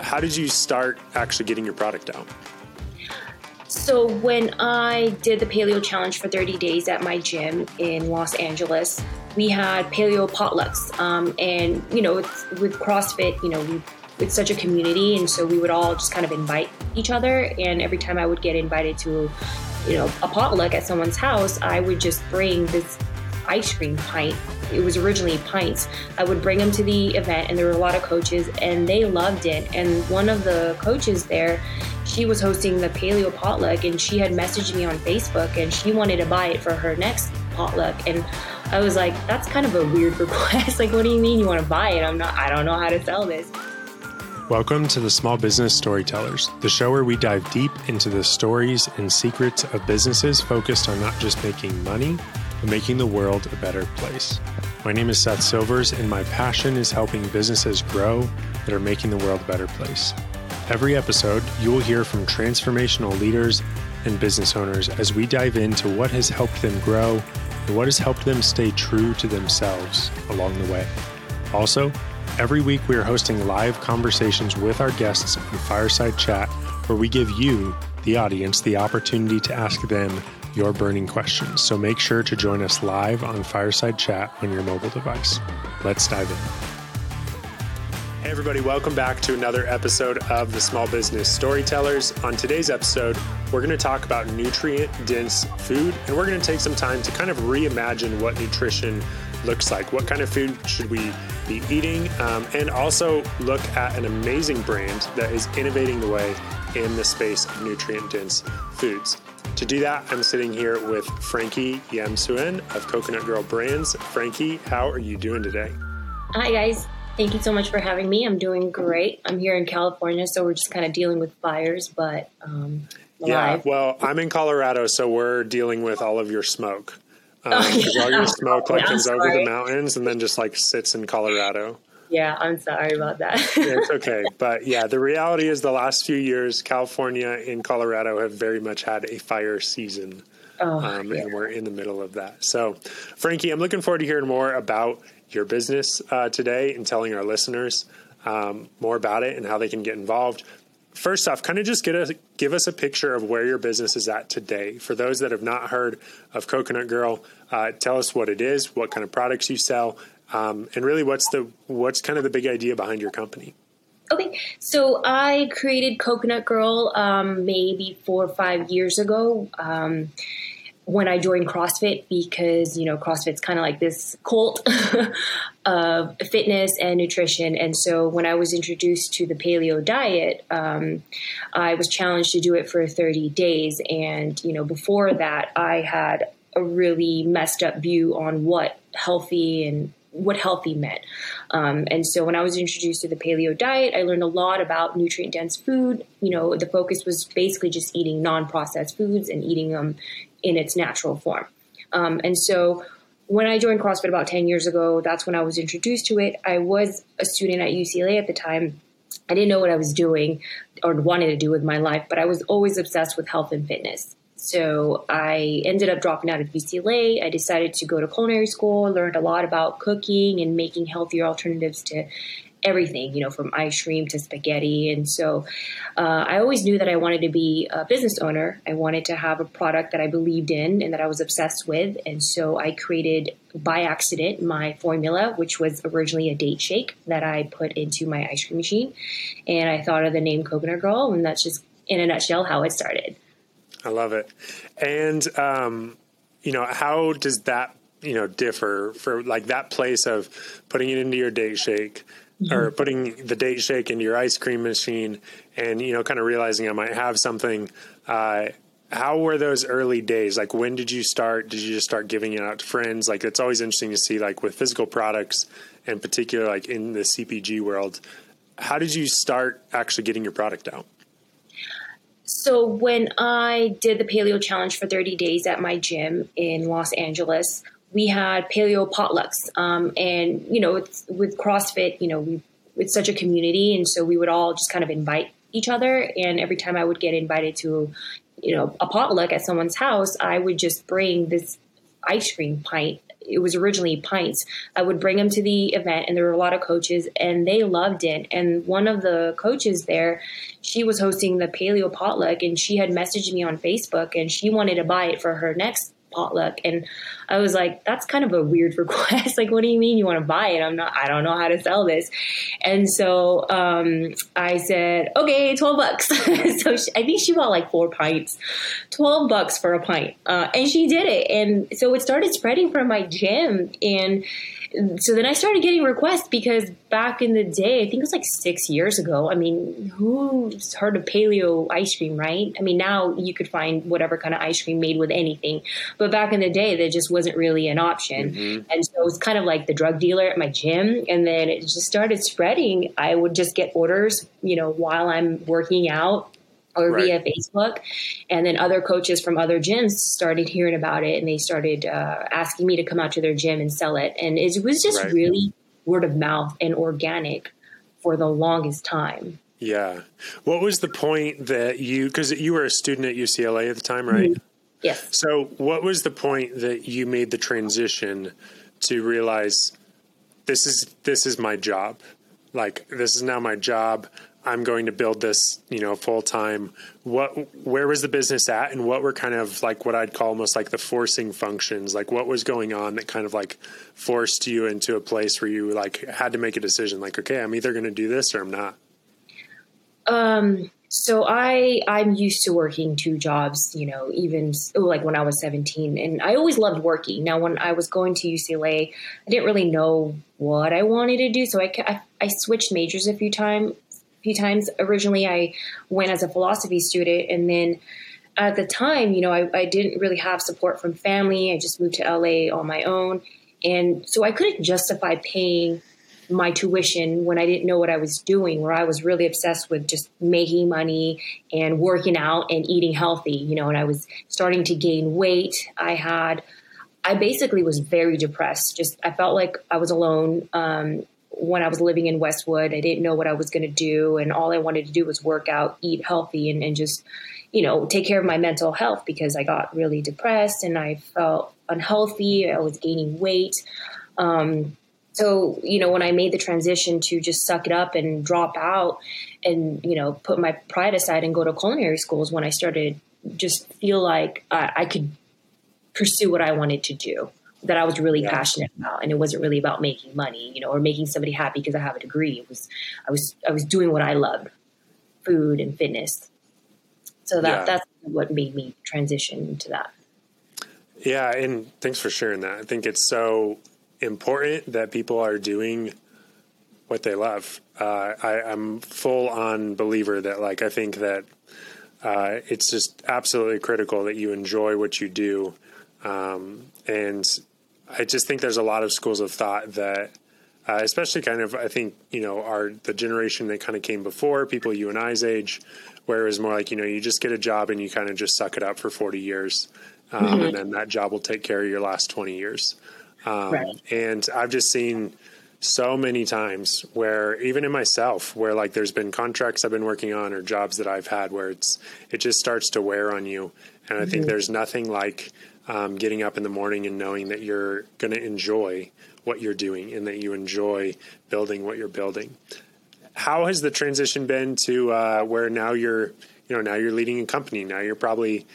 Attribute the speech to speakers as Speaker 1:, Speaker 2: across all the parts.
Speaker 1: how did you start actually getting your product out?
Speaker 2: So when I did the paleo challenge for 30 days at my gym in Los Angeles, we had paleo potlucks. And, with CrossFit, it's such a community. And so we would all just kind of invite each other. And every time I would get invited to, a potluck at someone's house, I would just bring this ice cream pint. It was originally pints. I would bring them to the event, and there were a lot of coaches, and they loved it. And one of the coaches there, she was hosting the paleo potluck, and she had messaged me on Facebook, and she wanted to buy it for her next potluck. And I was like, that's kind of a weird request. Like, what do you mean you want to buy it? I don't know how to sell this.
Speaker 1: Welcome to the Small Business Storytellers, the show where we dive deep into the stories and secrets of businesses focused on not just making money, but making the world a better place. My name is Seth Silvers, and my passion is helping businesses grow that are making the world a better place. Every episode, you will hear from transformational leaders and business owners as we dive into what has helped them grow and what has helped them stay true to themselves along the way. Also, every week we are hosting live conversations with our guests on Fireside Chat, where we give you, the audience, the opportunity to ask them your burning questions. So make sure to join us live on Fireside Chat on your mobile device. Let's dive in. Hey everybody, welcome back to another episode of the Small Business Storytellers. On today's episode, we're going to talk about nutrient-dense food, and we're going to take some time to kind of reimagine what nutrition looks like. What kind of food should we be eating? And also look at an amazing brand that is innovating the way in the space of nutrient-dense foods. To do that, I'm sitting here with Frankie Yamsuen of Coconut Girl Brands. Frankie, how are you doing today?
Speaker 2: Hi, guys. Thank you so much for having me. I'm doing great. I'm here in California, so we're just kind of dealing with fires, but
Speaker 1: yeah, well, I'm in Colorado, so we're dealing with all of your smoke. Because all your smoke comes over the mountains and then just sits in Colorado.
Speaker 2: Yeah, I'm sorry about that.
Speaker 1: It's okay. But yeah, the reality is the last few years, California and Colorado have very much had a fire season. And we're in the middle of that. So, Frankie, I'm looking forward to hearing more about your business today and telling our listeners more about it and how they can get involved. First off, kind of just give us a picture of where your business is at today. For those that have not heard of Coconut Girl, tell us what it is, what kind of products you sell, and really what's kind of the big idea behind your company.
Speaker 2: Okay, so I created Coconut Girl maybe 4 or 5 years ago when I joined CrossFit, because, CrossFit's kind of like this cult of fitness and nutrition. And so when I was introduced to the paleo diet, I was challenged to do it for 30 days. And, before that, I had a really messed up view on what healthy meant. And so when I was introduced to the paleo diet, I learned a lot about nutrient-dense food. The focus was basically just eating non-processed foods and eating them in its natural form. And so when I joined CrossFit about 10 years ago, that's when I was introduced to it. I was a student at UCLA at the time. I didn't know what I was doing or wanted to do with my life, but I was always obsessed with health and fitness. So I ended up dropping out of UCLA. I decided to go to culinary school, learned a lot about cooking and making healthier alternatives to everything, from ice cream to spaghetti. And so I always knew that I wanted to be a business owner. I wanted to have a product that I believed in and that I was obsessed with. And so I created, by accident, my formula, which was originally a date shake that I put into my ice cream machine. And I thought of the name Coconut Girl, and that's just, in a nutshell, how it started.
Speaker 1: I love it. And, how does that, differ for that place of putting it into your date shake or putting the date shake into your ice cream machine and, kind of realizing I might have something. How were those early days? When did you start? Did you just start giving it out to friends? It's always interesting to see with physical products, in particular, in the CPG world, how did you start actually getting your product out?
Speaker 2: So when I did the paleo challenge for 30 days at my gym in Los Angeles, we had paleo potlucks. And, with CrossFit, it's such a community. And so we would all just kind of invite each other. And every time I would get invited to, a potluck at someone's house, I would just bring this ice cream pint. it was originally pints. I would bring them to the event, and there were a lot of coaches, and they loved it. And one of the coaches there, she was hosting the paleo potluck, and she had messaged me on Facebook, and she wanted to buy it for her next potluck. And I was like, that's kind of a weird request. Like, what do you mean you want to buy it? I don't know how to sell this. And so I said, okay, $12. So I think she bought like 4 pints, $12 for a pint. And she did it. And so it started spreading from my gym. And so then I started getting requests, because back in the day, I think it was like 6 years ago. I mean, who's heard of paleo ice cream, right? I mean, now you could find whatever kind of ice cream made with anything. But back in the day, that just wasn't really an option. Mm-hmm. And so it was kind of like the drug dealer at my gym. And then it just started spreading. I would just get orders, while I'm working out, or via Facebook. And then other coaches from other gyms started hearing about it, and they started asking me to come out to their gym and sell it. And it was just really word of mouth and organic for the longest time.
Speaker 1: Yeah. What was the point that because you were a student at UCLA at the time, right?
Speaker 2: Mm-hmm. Yes.
Speaker 1: So what was the point that you made the transition to realize this is my job? Like, this is now my job. I'm going to build this, full time. Where was the business at, and what were kind of like what I'd call almost like the forcing functions? Like, what was going on that kind of like forced you into a place where you like had to make a decision? Like, okay, I'm either going to do this or I'm not.
Speaker 2: So I'm used to working 2 jobs, even like when I was 17, and I always loved working. Now, when I was going to UCLA, I didn't really know what I wanted to do. So I switched majors a few times. Originally, I went as a philosophy student, and then at the time, I didn't really have support from family. I just moved to LA on my own, and so I couldn't justify paying my tuition when I didn't know what I was doing, where I was really obsessed with just making money and working out and eating healthy, and I was starting to gain weight. I basically was very depressed. I felt like I was alone. When I was living in Westwood, I didn't know what I was going to do. And all I wanted to do was work out, eat healthy, and just, take care of my mental health, because I got really depressed and I felt unhealthy. I was gaining weight. So, when I made the transition to just suck it up and drop out and, put my pride aside and go to culinary schools, when I started just feel like I could pursue what I wanted to do, that I was really passionate about. And it wasn't really about making money, or making somebody happy because I have a degree. I was doing what I loved, food and fitness. So that's what made me transition into that.
Speaker 1: Yeah. And thanks for sharing that. I think it's so important that people are doing what they love. I'm full on believer that I think that it's just absolutely critical that you enjoy what you do. And I just think there's a lot of schools of thought that, especially kind of, I think, are the generation that kind of came before, people you and I's age, where it was more like, you just get a job and you kind of just suck it up for 40 years. And then that job will take care of your last 20 years. And I've just seen so many times where, even in myself, where there's been contracts I've been working on or jobs that I've had where it just starts to wear on you. And I think there's nothing like getting up in the morning and knowing that you're going to enjoy what you're doing and that you enjoy building what you're building. How has the transition been to where now you're leading a company? Now you're probably,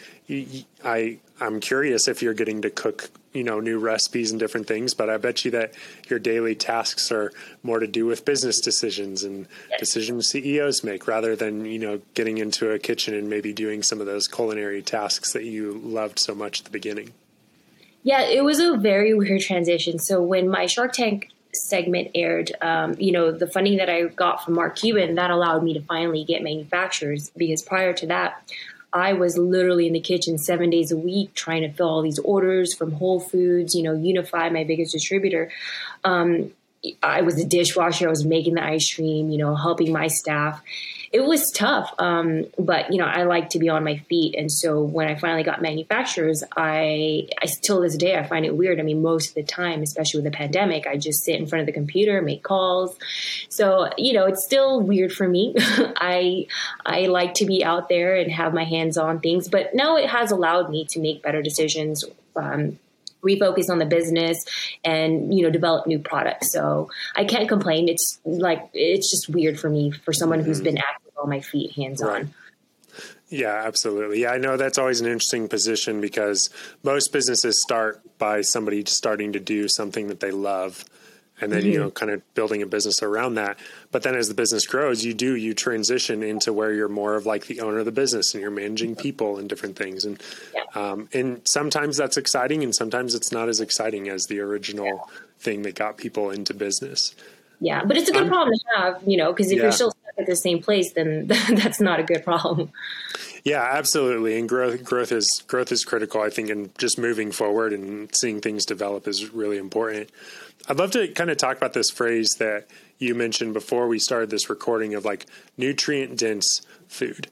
Speaker 1: I'm curious if you're getting to cook, new recipes and different things, but I bet you that your daily tasks are more to do with business decisions and decisions CEOs make, rather than, getting into a kitchen and maybe doing some of those culinary tasks that you loved so much at the beginning.
Speaker 2: Yeah, it was a very weird transition. So when my Shark Tank segment aired, the funding that I got from Mark Cuban, that allowed me to finally get manufacturers, because prior to that, I was literally in the kitchen 7 days a week trying to fill all these orders from Whole Foods, Unify, my biggest distributor. I was a dishwasher. I was making the ice cream, helping my staff. It was tough. But, I like to be on my feet. And so when I finally got manufacturers, I still this day, I find it weird. I mean, most of the time, especially with the pandemic, I just sit in front of the computer, make calls. So, it's still weird for me. I like to be out there and have my hands on things, but now it has allowed me to make better decisions, refocus on the business and, develop new products. So I can't complain. It's just weird for me, for someone who's been active on my feet, hands on.
Speaker 1: Right. Yeah, absolutely. Yeah, I know that's always an interesting position because most businesses start by somebody starting to do something that they love and then, kind of building a business around that. But then as the business grows, you transition into where you're more of like the owner of the business and you're managing people and different things. And, and sometimes that's exciting and sometimes it's not as exciting as the original thing that got people into business.
Speaker 2: Yeah, but it's a good problem to have, because if you're still stuck at the same place, then that's not a good problem.
Speaker 1: Yeah, absolutely. And growth is critical, I think, and just moving forward and seeing things develop is really important. I'd love to kind of talk about this phrase that you mentioned before we started this recording of like nutrient dense food.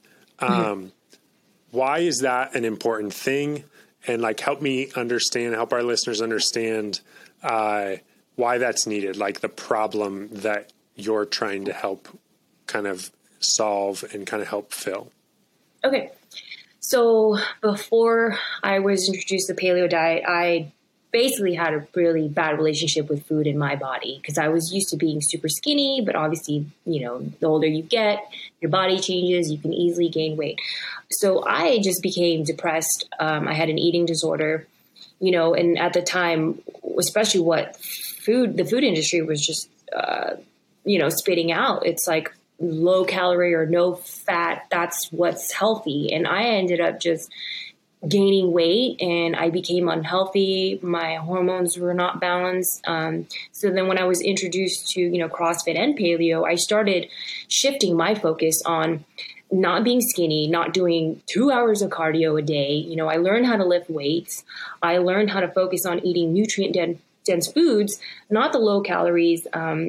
Speaker 1: Why is that an important thing? And like, help our listeners understand, why that's needed, like the problem that you're trying to help kind of solve and kind of help fill.
Speaker 2: Okay. So before I was introduced to the paleo diet, I basically had a really bad relationship with food in my body because I was used to being super skinny, but obviously, the older you get, your body changes, you can easily gain weight. So I just became depressed. I had an eating disorder, and at the time, especially the food industry was just, spitting out. It's like low calorie or no fat. That's what's healthy. And I ended up just gaining weight and I became unhealthy. My hormones were not balanced. So then when I was introduced to, CrossFit and paleo, I started shifting my focus on not being skinny, not doing 2 hours of cardio a day. I learned how to lift weights. I learned how to focus on eating nutrient dense foods, not the low calories.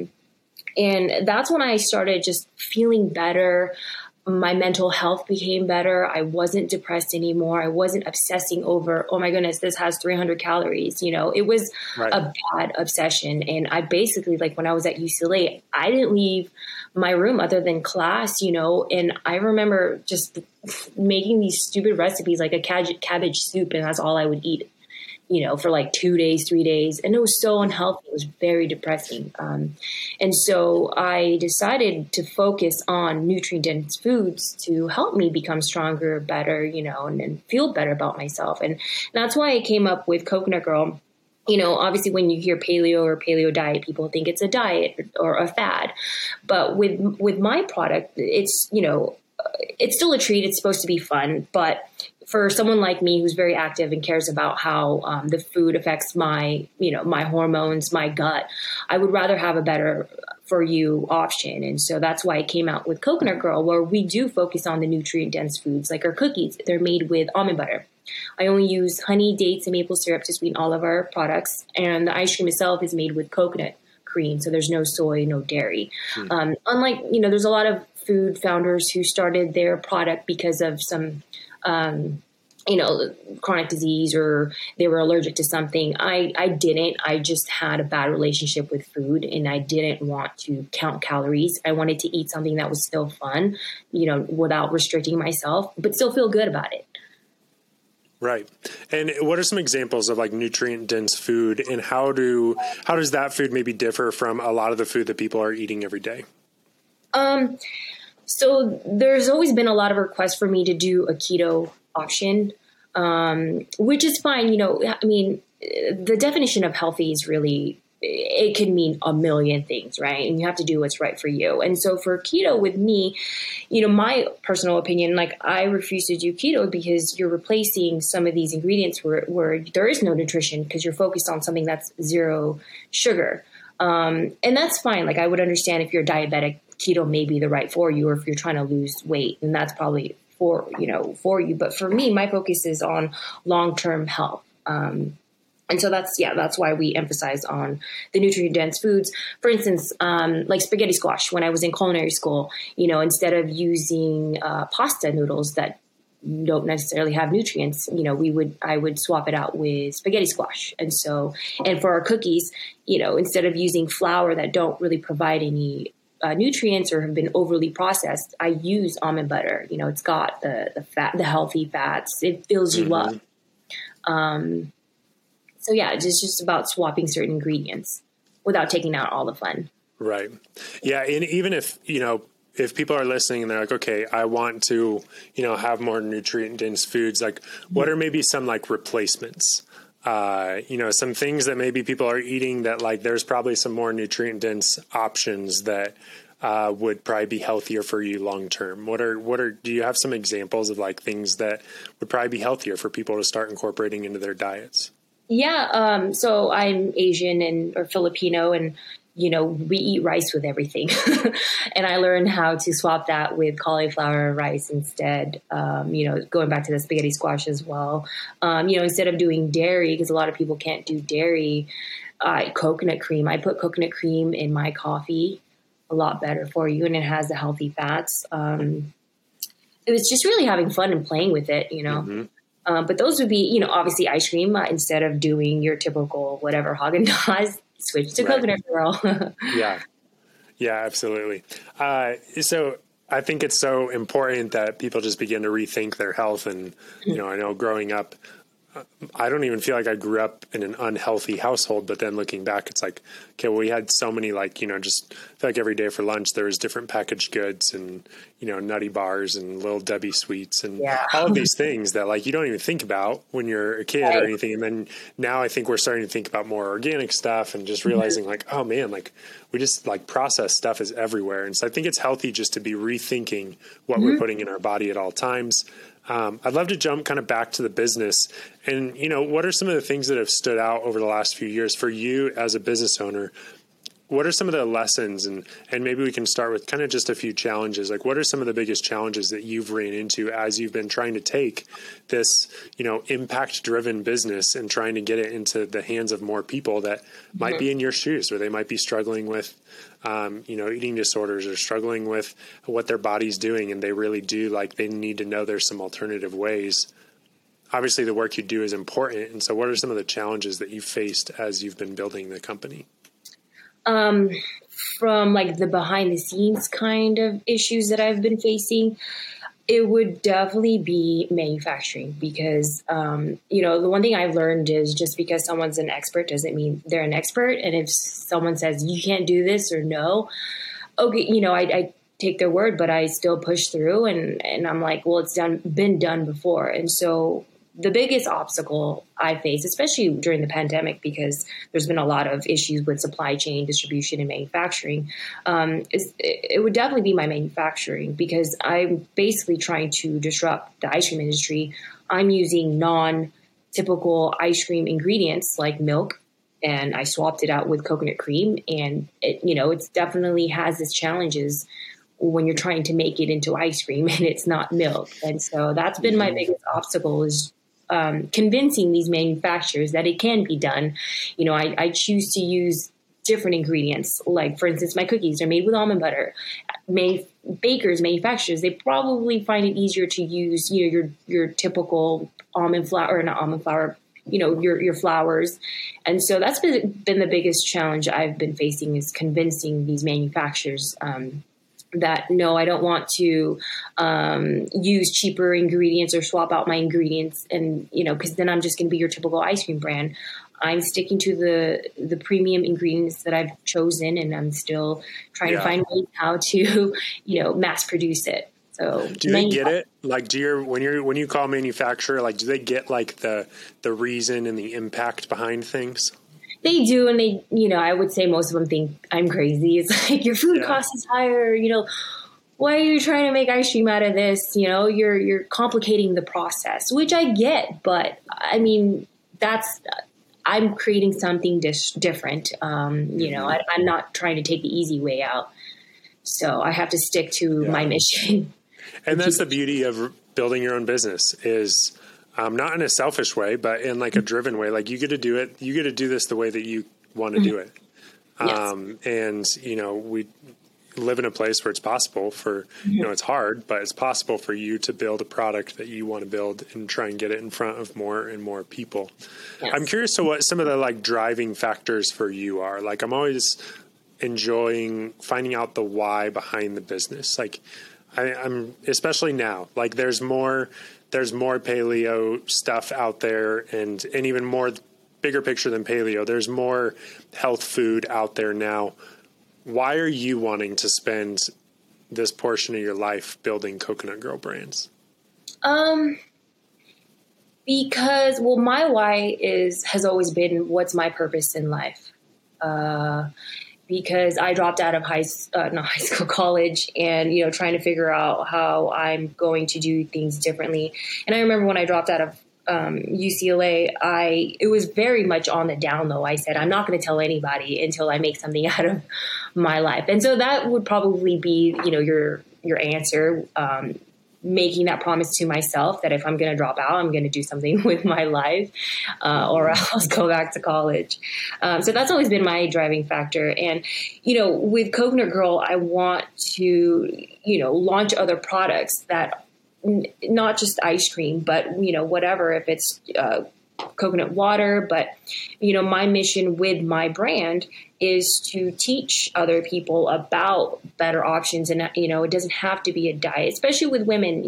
Speaker 2: And that's when I started just feeling better. My mental health became better. I wasn't depressed anymore. I wasn't obsessing over, oh my goodness, this has 300 calories. It was a bad obsession. And I basically, like when I was at UCLA, I didn't leave my room other than class, and I remember just making these stupid recipes like a cabbage soup, and that's all I would eat, for like 2 days, 3 days. And it was so unhealthy. It was very depressing. And so I decided to focus on nutrient-dense foods to help me become stronger, better, and feel better about myself. And that's why I came up with Coconut Girl. Obviously when you hear paleo or paleo diet, people think it's a diet or a fad. But with my product, it's, it's still a treat. It's supposed to be fun. But for someone like me who's very active and cares about how the food affects my, my hormones, my gut, I would rather have a better for you option. And so that's why I came out with Coconut Girl, where we do focus on the nutrient dense foods, like our cookies. They're made with almond butter. I only use honey, dates, and maple syrup to sweeten all of our products. And the ice cream itself is made with coconut cream. So there's no soy, no dairy. Unlike, there's a lot of food founders who started their product because of some, chronic disease or they were allergic to something. I didn't. I just had a bad relationship with food and I didn't want to count calories. I wanted to eat something that was still fun, without restricting myself, but still feel good about it.
Speaker 1: Right. And what are some examples of like nutrient dense food and how does that food maybe differ from a lot of the food that people are eating every day?
Speaker 2: So there's always been a lot of requests for me to do a keto option, which is fine. The definition of healthy is really, it can mean a million things, right? And you have to do what's right for you. And so for keto with me, my personal opinion, like I refuse to do keto because you're replacing some of these ingredients where there is no nutrition because you're focused on something that's zero sugar. And that's fine. Like I would understand if you're diabetic, keto may be the right for you, or if you're trying to lose weight, and that's probably for you. But for me, my focus is on long-term health. And so that's why we emphasize on the nutrient dense foods. For instance, like spaghetti squash, when I was in culinary school, instead of using pasta noodles that don't necessarily have nutrients, I would swap it out with spaghetti squash. And for our cookies, instead of using flour that don't really provide any nutrients or have been overly processed, I use almond butter. It's got the fat, the healthy fats. It fills you up. So yeah, it's just about swapping certain ingredients without taking out all the fun.
Speaker 1: Right. Yeah. And even if, if people are listening and they're like, okay, I want to, have more nutrient dense foods, like what are maybe some like replacements? Some things that maybe people are eating that like there's probably some more nutrient dense options that would probably be healthier for you long term. Do you have some examples of like things that would probably be healthier for people to start incorporating into their diets?
Speaker 2: Yeah. So I'm Asian or Filipino, and we eat rice with everything. And I learned how to swap that with cauliflower rice instead. Going back to the spaghetti squash as well. Instead of doing dairy, because a lot of people can't do dairy, coconut cream. I put coconut cream in my coffee. A lot better for you, and it has the healthy fats. It was just really having fun and playing with it, Mm-hmm. But those would be, obviously ice cream. Instead of doing your typical whatever Haagen-Dazs, switch to Coconut Girl.
Speaker 1: Yeah, absolutely. So I think it's so important that people just begin to rethink their health. And, I know growing up, I don't even feel like I grew up in an unhealthy household, but then looking back, it's like, okay, well, we had so many, like, just I feel like every day for lunch, there was different packaged goods and, nutty bars and little Debbie sweets and all of these things that like, you don't even think about when you're a kid or anything. And then now I think we're starting to think about more organic stuff and just realizing like, oh man, like we just like processed stuff is everywhere. And so I think it's healthy just to be rethinking what we're putting in our body at all times. I'd love to jump kind of back to the business and, what are some of the things that have stood out over the last few years for you as a business owner? What are some of the lessons and maybe we can start with kind of just a few challenges. Like what are some of the biggest challenges that you've ran into as you've been trying to take this, impact driven business and trying to get it into the hands of more people that might be in your shoes, or they might be struggling with, eating disorders or struggling with what their body's doing. And they really do like, they need to know there's some alternative ways. Obviously the work you do is important. And so what are some of the challenges that you faced as you've been building the company?
Speaker 2: From like the behind the scenes kind of issues that I've been facing, it would definitely be manufacturing because, the one thing I've learned is just because someone's an expert doesn't mean they're an expert. And if someone says you can't do this or no, okay, I take their word, but I still push through and I'm like, well, it's been done before. And so the biggest obstacle I face, especially during the pandemic, because there's been a lot of issues with supply chain, distribution, and manufacturing, it would definitely be my manufacturing because I'm basically trying to disrupt the ice cream industry. I'm using non-typical ice cream ingredients like milk, and I swapped it out with coconut cream, and it definitely has its challenges when you're trying to make it into ice cream and it's not milk. And so that's been my biggest obstacle is convincing these manufacturers that it can be done. I choose to use different ingredients. Like, for instance, my cookies are made with almond butter. Manufacturers, they probably find it easier to use, your typical almond flour, or not almond flour, your flours. And so that's been the biggest challenge I've been facing is convincing these manufacturers, that no, I don't want to use cheaper ingredients or swap out my ingredients, and because then I'm just going to be your typical ice cream brand. I'm sticking to the premium ingredients that I've chosen, and I'm still trying to find ways how to mass produce it. So
Speaker 1: do they get it? Like, when you call manufacturer, like, do they get like the reason and the impact behind things?
Speaker 2: They do, and they, I would say most of them think I'm crazy. It's like your food cost is higher. Why are you trying to make ice cream out of this? You're complicating the process, which I get, but I mean I'm creating something different. I'm not trying to take the easy way out, so I have to stick to my mission.
Speaker 1: And that's the beauty of building your own business is. Not in a selfish way, but in like a driven way. Like you get to do it. You get to do this the way that you want to do it. Yes. And we live in a place where it's possible for, it's hard, but it's possible for you to build a product that you want to build and try and get it in front of more and more people. Yes. I'm curious to what some of the like driving factors for you are. Like I'm always enjoying finding out the why behind the business. Like I'm especially now, like there's more paleo stuff out there and even more bigger picture than paleo. There's more health food out there now. Why are you wanting to spend this portion of your life building Coconut Girl brands?
Speaker 2: Because, well, my why has always been what's my purpose in life. Because I dropped out of college, and, trying to figure out how I'm going to do things differently. And I remember when I dropped out of UCLA, it was very much on the down low. I said, I'm not going to tell anybody until I make something out of my life. And so that would probably be, your answer, making that promise to myself that if I'm going to drop out, I'm going to do something with my life, or else go back to college. So that's always been my driving factor. And, with Coconut Girl, I want to, launch other products that not just ice cream, but, whatever, if it's coconut water. But, my mission with my brand is to teach other people about better options. And, it doesn't have to be a diet, especially with women.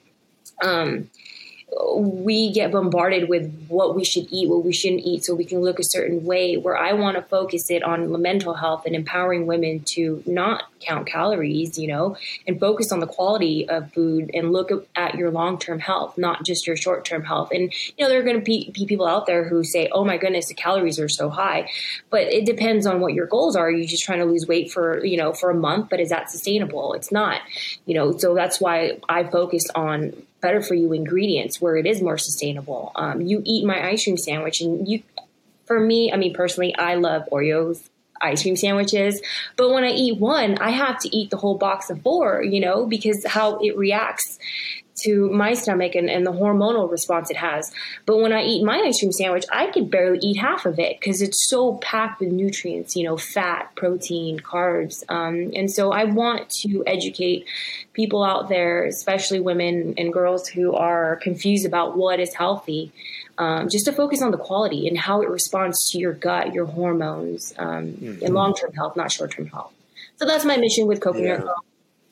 Speaker 2: We get bombarded with what we should eat, what we shouldn't eat, so we can look a certain way, where I want to focus it on mental health and empowering women to not count calories, and focus on the quality of food and look at your long-term health, not just your short-term health. And, there are going to be people out there who say, oh my goodness, the calories are so high, but it depends on what your goals are. You're just trying to lose weight for a month, but is that sustainable? It's not, so that's why I focus on better for you ingredients where it is more sustainable. You eat my ice cream sandwich, and for me, personally, I love Oreos ice cream sandwiches, but when I eat one, I have to eat the whole box of 4, because how it reacts to my stomach and the hormonal response it has. But when I eat my ice cream sandwich, I can barely eat half of it because it's so packed with nutrients, fat, protein, carbs. And so I want to educate people out there, especially women and girls who are confused about what is healthy, just to focus on the quality and how it responds to your gut, your hormones, and long-term health, not short-term health. So that's my mission with Coconut Girl.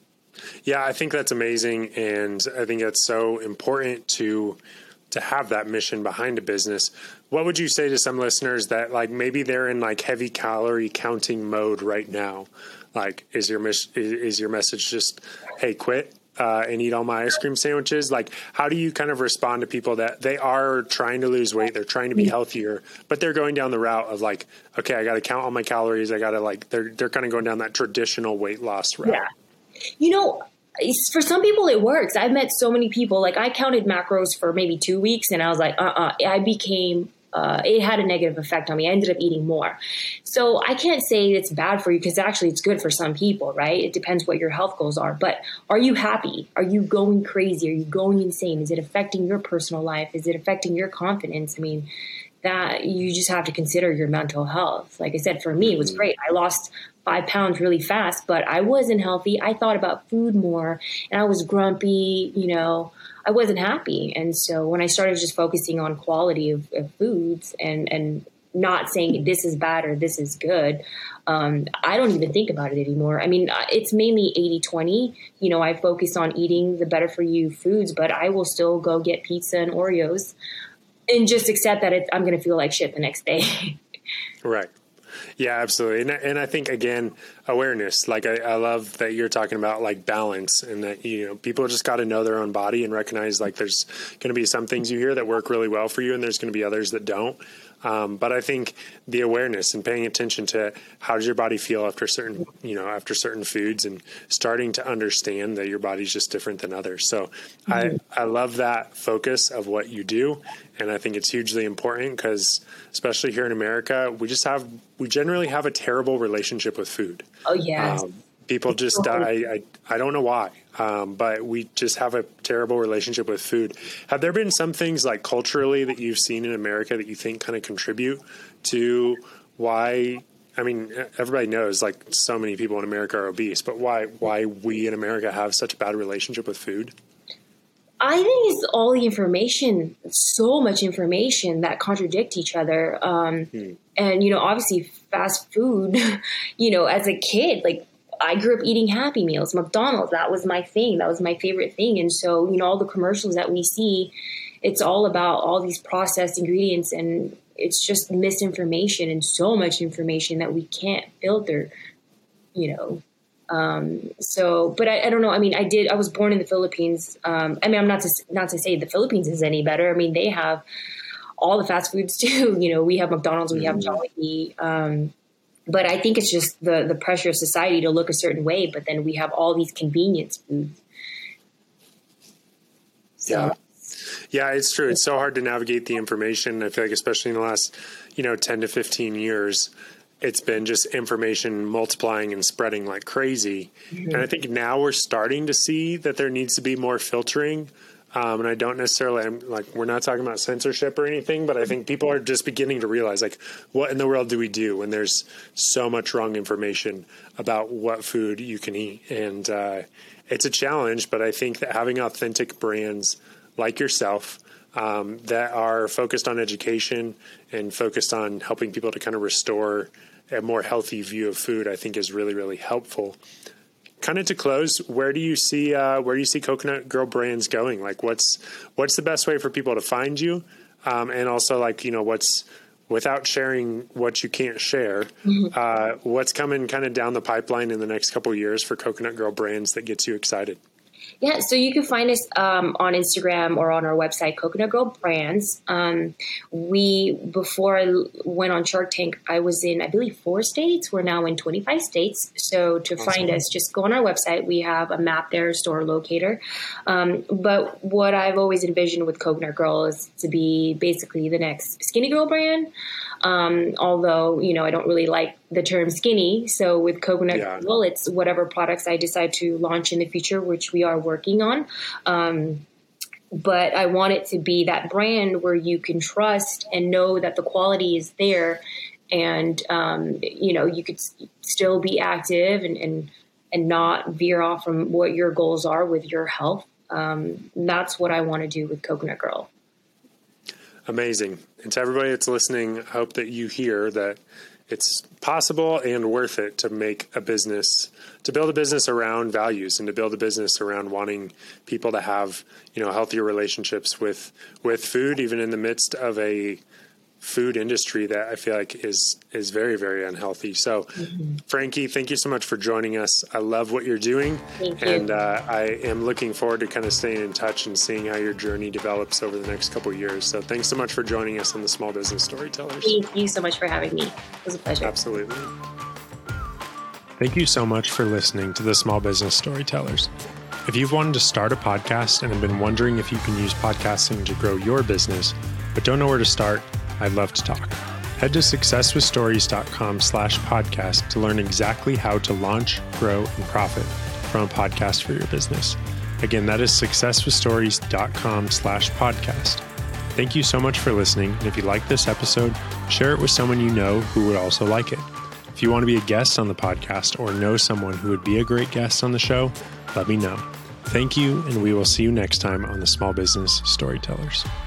Speaker 1: Yeah, I think that's amazing. And I think it's so important to have that mission behind a business. What would you say to some listeners that maybe they're in heavy calorie counting mode right now? Is your message just, hey, quit and eat all my ice cream sandwiches? How do you kind of respond to people that they are trying to lose weight, they're trying to be healthier, but they're going down the route of okay, I got to count all my calories. I got to they're kind of going down that traditional weight loss route.
Speaker 2: Yeah. For some people it works. I've met so many people, I counted macros for maybe 2 weeks and I was like, I became, it had a negative effect on me. I ended up eating more. So I can't say it's bad for you because actually it's good for some people, right? It depends what your health goals are. But are you happy? Are you going crazy? Are you going insane? Is it affecting your personal life? Is it affecting your confidence? That you just have to consider your mental health. Like I said, for me, it was great. I lost 5 pounds really fast, but I wasn't healthy. I thought about food more and I was grumpy, I wasn't happy. And so when I started just focusing on quality of foods and not saying this is bad or this is good, I don't even think about it anymore. It's mainly 80-20. I focus on eating the better for you foods, but I will still go get pizza and Oreos and just accept that I'm going to feel like shit the next day.
Speaker 1: Right. Yeah, absolutely. And I think, again, awareness, I love that you're talking about balance and that, people just got to know their own body and recognize there's going to be some things you hear that work really well for you and there's going to be others that don't. But I think the awareness and paying attention to how does your body feel after certain foods and starting to understand that your body's just different than others. So I love that focus of what you do. And I think it's hugely important because especially here in America, we generally have a terrible relationship with food.
Speaker 2: Oh, yes.
Speaker 1: People just, I don't know why, but we just have a terrible relationship with food. Have there been some things culturally that you've seen in America that you think kind of contribute to why, everybody knows so many people in America are obese, but why we in America have such a bad relationship with food?
Speaker 2: I think it's all the information, so much information that contradict each other. And, obviously fast food, as a kid, I grew up eating Happy Meals, McDonald's. That was my thing. That was my favorite thing. And so, all the commercials that we see, it's all about all these processed ingredients and it's just misinformation and so much information that we can't filter, but I don't know. I mean, I was born in the Philippines. I mean, I'm not to say the Philippines is any better. I mean, they have all the fast foods too. We have McDonald's, we have Jollibee. But I think it's just the pressure of society to look a certain way, but then we have all these convenience foods. So.
Speaker 1: Yeah, it's true. It's so hard to navigate the information. I feel like especially in the last, 10 to 15 years, it's been just information multiplying and spreading like crazy. Mm-hmm. And I think now we're starting to see that there needs to be more filtering. And I don't necessarily, we're not talking about censorship or anything, but I think people are just beginning to realize, what in the world do we do when there's so much wrong information about what food you can eat? And it's a challenge, but I think that having authentic brands like yourself that are focused on education and focused on helping people to kind of restore a more healthy view of food, I think is really, really helpful. Kind of to close, where do you see Coconut Girl Brands going? What's the best way for people to find you? And also what's, without sharing what you can't share, what's coming kind of down the pipeline in the next couple of years for Coconut Girl Brands that gets you excited?
Speaker 2: Yeah, so you can find us on Instagram or on our website, Coconut Girl Brands. Before I went on Shark Tank, I was in, I believe, 4 states. We're now in 25 states. So to find us, just go on our website. We have a map there, store locator. But what I've always envisioned with Coconut Girl is to be basically the next Skinny Girl brand. Although, I don't really like the term skinny. So with Coconut Girl, it's whatever products I decide to launch in the future, which we are working on. But I want it to be that brand where you can trust and know that the quality is there, and, you could still be active and not veer off from what your goals are with your health. That's what I want to do with Coconut Girl.
Speaker 1: Amazing. And to everybody that's listening, I hope that you hear that it's possible and worth it to make a business, to build a business around values and to build a business around wanting people to have, healthier relationships with food, even in the midst of a food industry that I feel like is very, very unhealthy. So Frankie, thank you so much for joining us. I love what you're doing.
Speaker 2: Thank you.
Speaker 1: And I am looking forward to kind of staying in touch and seeing how your journey develops over the next couple of years. So thanks so much for joining us on the Small Business Storytellers.
Speaker 2: Thank you so much for having me. It was a pleasure.
Speaker 1: Absolutely. Thank you so much for listening to the Small Business Storytellers. If you've wanted to start a podcast and have been wondering if you can use podcasting to grow your business, but don't know where to start, I'd love to talk. Head to successwithstories.com/podcast to learn exactly how to launch, grow, and profit from a podcast for your business. Again, that is successwithstories.com/podcast. Thank you so much for listening. And if you like this episode, share it with someone you know who would also like it. If you want to be a guest on the podcast or know someone who would be a great guest on the show, let me know. Thank you, and we will see you next time on the Small Business Storytellers.